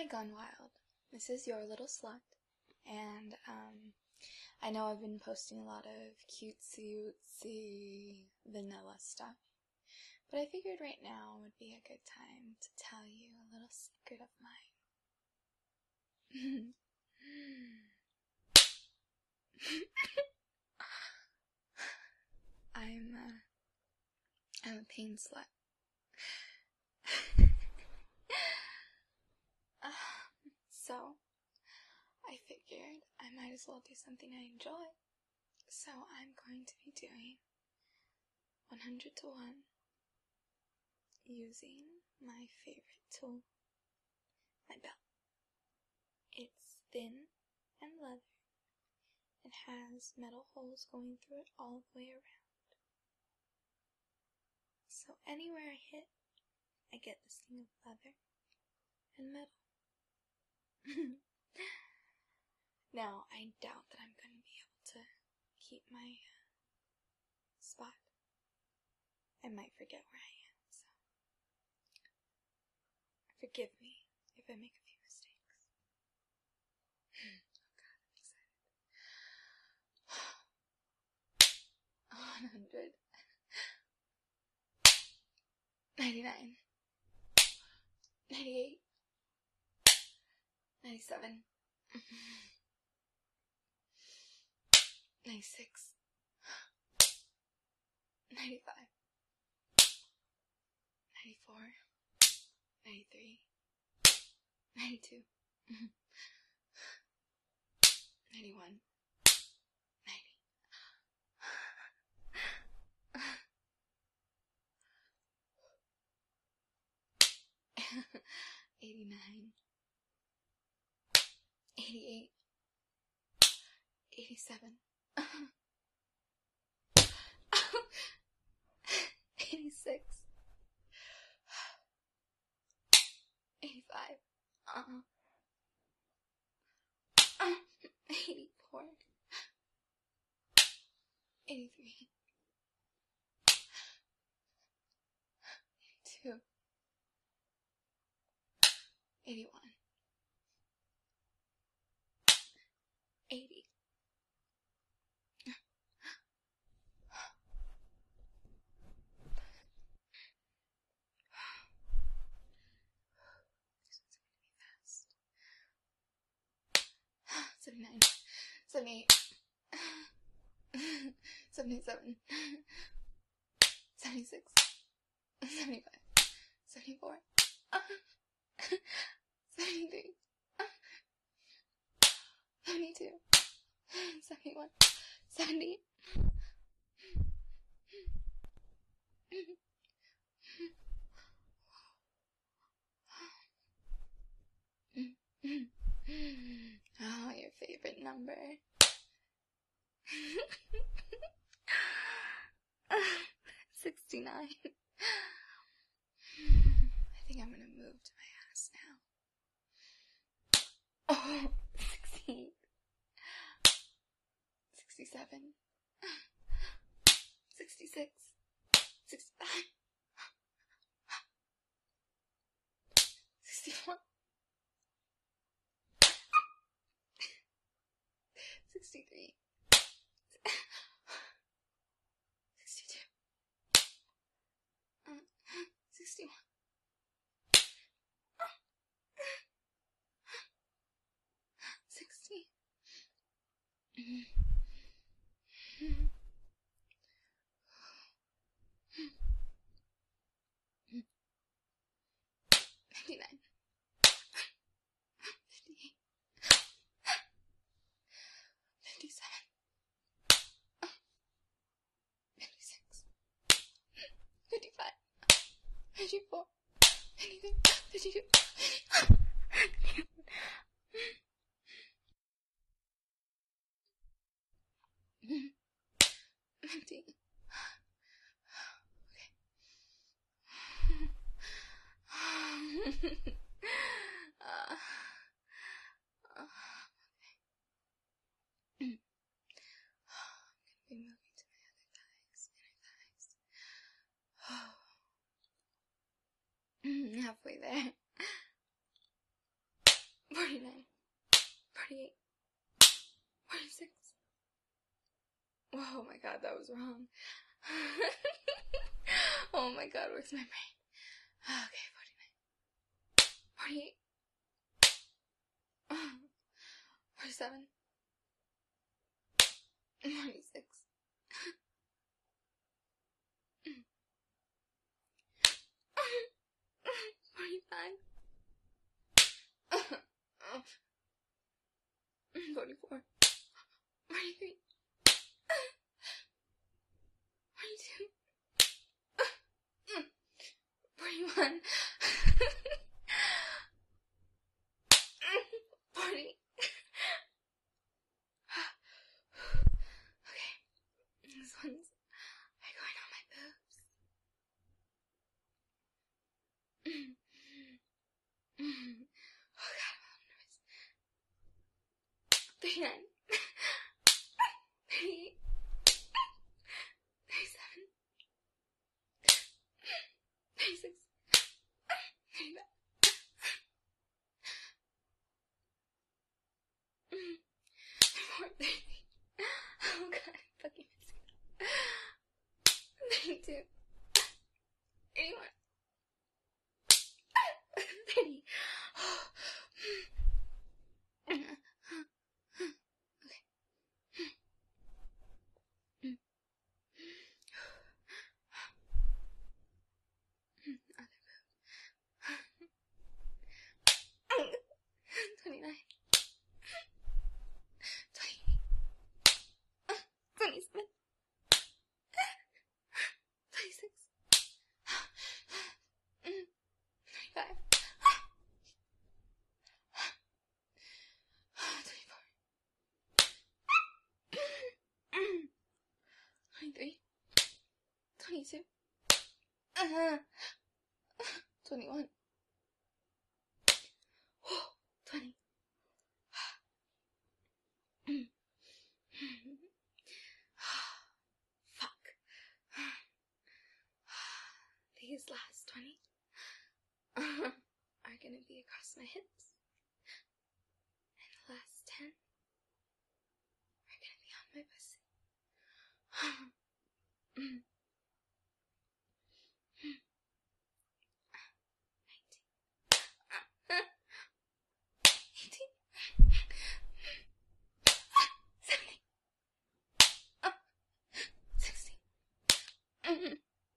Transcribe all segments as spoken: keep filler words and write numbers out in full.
Hi Gone Wild, this is your little slut, and um, I know I've been posting a lot of cutesy-wootsy vanilla stuff, but I figured right now would be a good time to tell you a little secret of mine. I'm, uh, I'm a pain slut. So, I figured I might as well do something I enjoy. So I'm going to be doing one hundred to one using my favorite tool, my belt. It's thin and leather. It has metal holes going through it all the way around. So anywhere I hit, I get this thing of leather and metal. Now, I doubt that I'm going to be able to keep my uh, spot. I might forget where I am, so forgive me if I make a few mistakes. Oh god, I'm excited. one hundred. ninety-nine. ninety-eight. ninety-seven. ninety-six. ninety-five. ninety-four. ninety-three. ninety-two. ninety-one. ninety. eighty-nine. eighty-eight. eighty-seven. eighty-six. eighty-five. Uh-huh. Uh, eighty-four. eighty-three. eighty-two. eighty-one. eighty. seventy-nine, seventy-eight, seventy-seven, seventy-six, seventy-five, seventy-four, seventy-three, seventy-two, seventy-one, seventy. Oh, your favorite number. sixty-nine. I think I'm gonna move to my ass now. Oh, sixty-eight. sixty-seven. sixty-six. sixty-five. sixty-one. sixty-three. sixty-two. Uh, sixty-one. sixty. ninety-nine. fifty-eight. fifty-seven. forty-nine, forty-eight, forty-six. Oh my god, that was wrong. Oh my god, where's my brain? Okay, forty-nine, forty-eight, forty-seven, forty-six, forty-five, forty-four, forty-three, forty-two, forty-one, forty. Okay, this one's are going on my boobs. Oh god, I'm a little nervous. thirty-nine, thirty-eight, thirty-seven, thirty-six, thirty-five, thirty-four, thirty-three. Oh god, I'm fucking missing. thirty-two, thirty-one, thirty. twenty-nine, twenty-eight, twenty-seven, twenty-six, twenty-five, twenty-four, twenty-three, twenty-two, twenty-one, twenty. Fuck. These last twenty are gonna be across my hips, and the last ten are gonna be on my pussy. eighteen, seventeen, sixteen,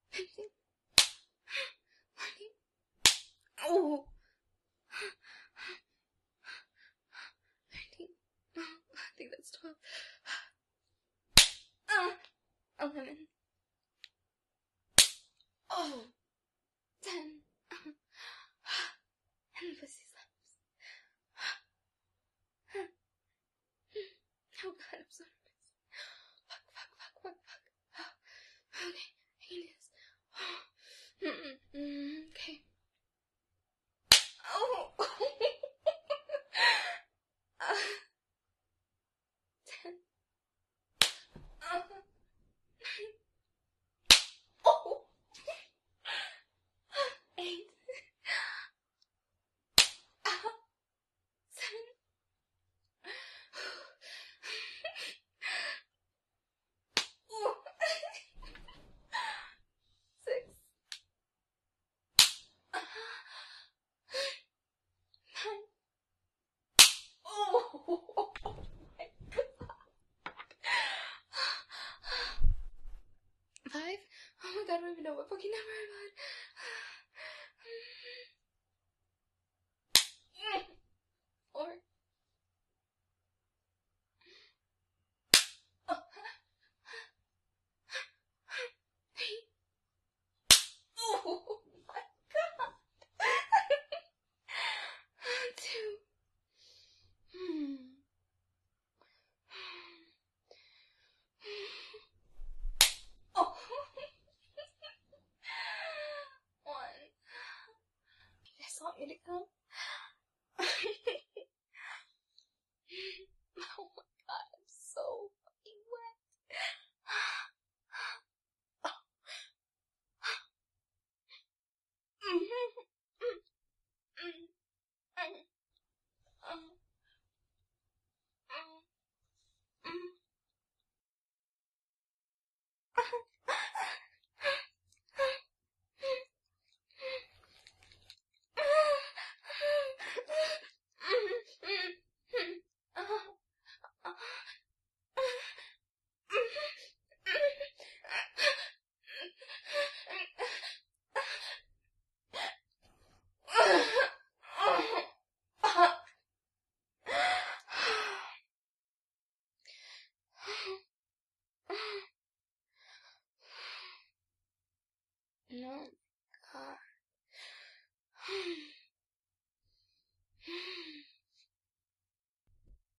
fifteen, fourteen, oh, No,